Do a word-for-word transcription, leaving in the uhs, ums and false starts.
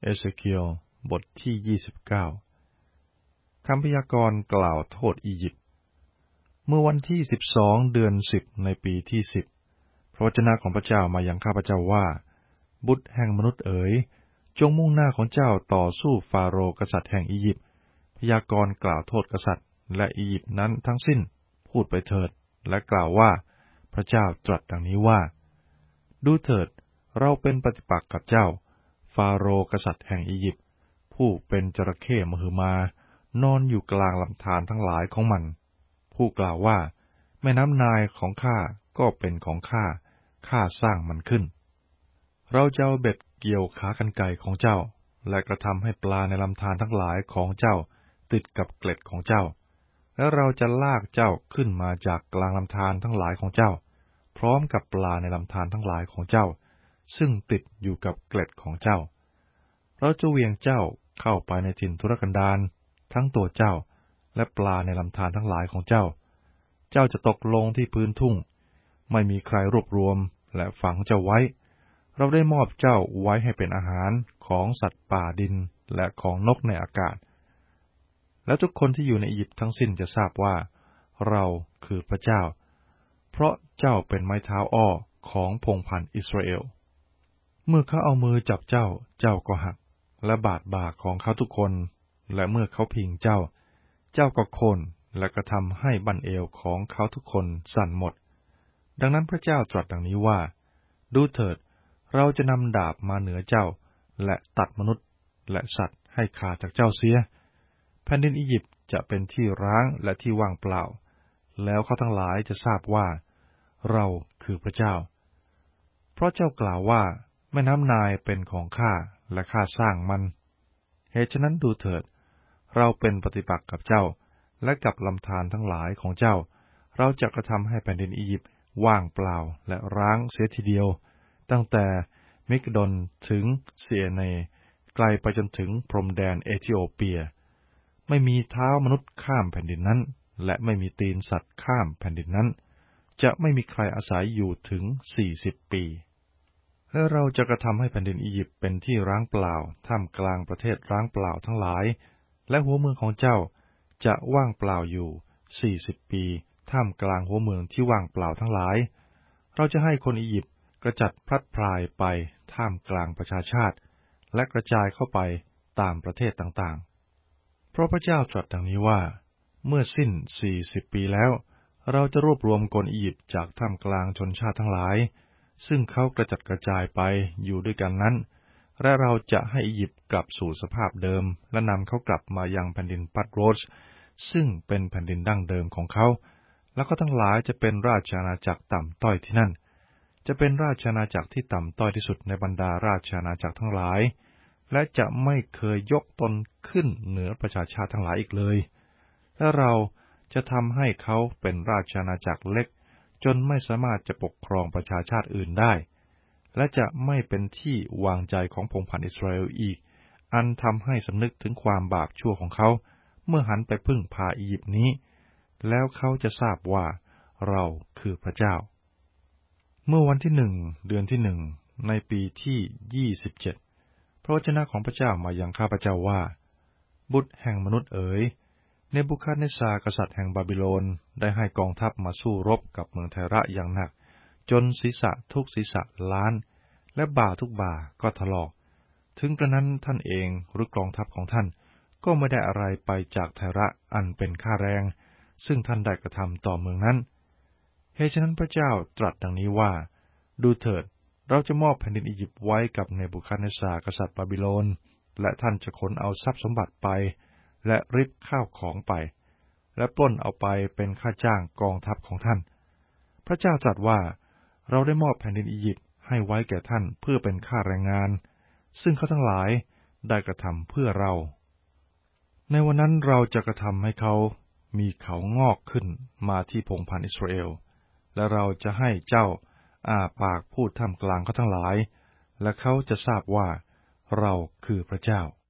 เอเสเคียลบทที่ยี่สิบเก้าคำพยากรณ์กล่าวโทษอียิปต์เมื่อวันที่สิบสองเดือนสิบในปีที่สิบพระวจนะของพระเจ้ามายังข้าพเจ้าว่าบุตรแห่งมนุษย์เอ๋ยจงมุ่งหน้าของเจ้าต่อสู้ฟาโรห์กษัตริย์แห่งอียิปต์พยากรณ์กล่าวโทษกษัตริย์และอียิปต์นั้นทั้งสิ้นพูดไปเถิดและกล่าวว่าพระเจ้าตรัสดังนี้ว่าดูเถิดเราเป็นปฏิปักษ์กับเจ้าฟาโรห์กษัตริย์แห่งอียิปต์ผู้เป็นจระเข้มหึมานอนอยู่กลางลำธารทั้งหลายของมันผู้กล่าวว่าแม่น้ำนายของข้าก็เป็นของข้าข้าสร้างมันขึ้นเราจะเอาเบ็ดเกี่ยวขากรรไกรของเจ้าและกระทำให้ปลาในลำธารทั้งหลายของเจ้าติดกับเกล็ดของเจ้าและเราจะลากเจ้าขึ้นมาจากกลางลำธารทั้งหลายของเจ้าพร้อมกับปลาในลำธารทั้งหลายของเจ้าซึ่งติดอยู่กับเกล็ดของเจ้าเราจะเหวี่ยงเจ้าเข้าไปในถิ่นทุรกันดารทั้งตัวเจ้าและปลาในลำธารทั้งหลายของเจ้าเจ้าจะตกลงที่พื้นทุ่งไม่มีใครรวบรวมและฝังเจ้าไว้เราได้มอบเจ้าไว้ให้เป็นอาหารของสัตว์ป่าดินและของนกในอากาศและทุกคนที่อยู่ในอียิปต์ทั้งสิ้นจะทราบว่าเราคือพระเจ้าเพราะเจ้าเป็นไม้เท้าอ้อของพงศ์พันธุ์อิสราเอลเมื่อเขาเอามือจับเจ้าเจ้าก็หักและบาดบ่าของเขาทุกคนและเมื่อเขาพิงเจ้าเจ้าก็โค่นและกระทำให้บั้นเอวของเขาทุกคนสั่นหมดดังนั้นพระเจ้าตรัสดังนี้ว่าดูเถิดเราจะนำดาบมาเหนือเจ้าและตัดมนุษย์และสัตว์ให้ขาดจากเจ้าเสียแผ่นดินอียิปต์จะเป็นที่ร้างและที่ว่างเปล่าแล้วเขาทั้งหลายจะทราบว่าเราคือพระเจ้าเพราะเจ้ากล่าวว่าแม่น้ำนายเป็นของข้าและข้าสร้างมันเหตุฉะนั้นดูเถิดเราเป็นปฏิปักษ์กับเจ้าและกับลำธารทั้งหลายของเจ้าเราจะกระทำให้แผ่นดินอียิปต์ว่างเปล่าและร้างเสียทีเดียวตั้งแต่มิกดอนถึงเซียเนไกลไปจนถึงพรมแดนเอธิโอเปียไม่มีเท้ามนุษย์ข้ามแผ่นดินนั้นและไม่มีตีนสัตว์ข้ามแผ่นดินนั้นจะไม่มีใครอาศัยอยู่ถึงสี่สิบปีและเราจะกระทำให้แผ่นดินอียิปต์เป็นที่ร้างเปล่าท่ามกลางประเทศร้างเปล่าทั้งหลายและหัวเมืองของเจ้าจะว่างเปล่าอยู่สี่สิบปีท่ามกลางหัวเมืองที่ว่างเปล่าทั้งหลายเราจะให้คนอียิปต์กระจัดพลัดพรายไปท่ามกลางประชาชาติและกระจายเข้าไปตามประเทศต่างๆเพราะพระเจ้าตรัสดังนี้ว่าเมื่อสิ้นสี่สิบปีแล้วเราจะรวบรวมคนอียิปต์จากท่ามกลางชนชาติทั้งหลายซึ่งเขากระจัดกระจายไปอยู่ด้วยกันนั้นและเราจะให้อียิปต์กลับสู่สภาพเดิมและนำเขากลับมายังแผ่นดินปัตโรสซึ่งเป็นแผ่นดินดั้งเดิมของเขาแล้วก็ทั้งหลายจะเป็นราชอาณาจักรต่ำต้อยที่นั่นจะเป็นราชอาณาจักรที่ต่ำต้อยที่สุดในบรรดาราชอาณาจักรทั้งหลายและจะไม่เคยยกตนขึ้นเหนือประชาชาติทั้งหลายอีกเลยและเราจะทำให้เขาเป็นราชอาณาจักรเล็กจนไม่สามารถจะปกครองประชาชาติอื่นได้และจะไม่เป็นที่วางใจของพงศ์พันธุ์อิสราเอลอีกอันทำให้สำนึกถึงความบาปชั่วของเขาเมื่อหันไปพึ่งพาอียิปต์นี้แล้วเขาจะทราบว่าเราคือพระเจ้าเมื่อวันที่หนึ่งเดือนที่หนึ่งในปีที่ยี่สิบเจ็ดพระวจนะของพระเจ้ามายังข้าพเจ้าว่าบุตรแห่งมนุษย์เอ๋ยเนบูคัดเนซาร์กษัตริย์แห่งบาบิโลนได้ให้กองทัพมาสู้รบกับเมืองไทระอย่างหนักจนศีรษะทุกศีรษะล้านและบ่าทุกบ่าก็ถลอกถึงกระนั้นท่านเองหรือกองทัพของท่านก็ไม่ได้อะไรไปจากไทระอันเป็นค่าแรงซึ่งท่านได้กระทำต่อเมืองนั้นเหตุฉะนั้นพระเจ้าตรัสดังนี้ว่าดูเถิดเราจะมอบแผ่นดินอียิปต์ไว้กับเนบูคัดเนซาร์กษัตริย์บาบิโลนและท่านจะขนเอาทรัพย์สมบัติไปและริบข้าวของไปและปล้นเอาไปเป็นค่าจ้างกองทัพของท่านพระเจ้าตรัสว่าเราได้มอบแผ่นดินอียิปต์ให้ไว้แก่ท่านเพื่อเป็นค่าแรงงานซึ่งเขาทั้งหลายได้กระทำเพื่อเราในวันนั้นเราจะกระทำให้เขามีเขางอกขึ้นมาที่พงศ์พันธุ์อิสราเอลและเราจะให้เจ้าอ้าปากพูดท่ามกลางเขาทั้งหลายและเขาจะทราบว่าเราคือพระเจ้า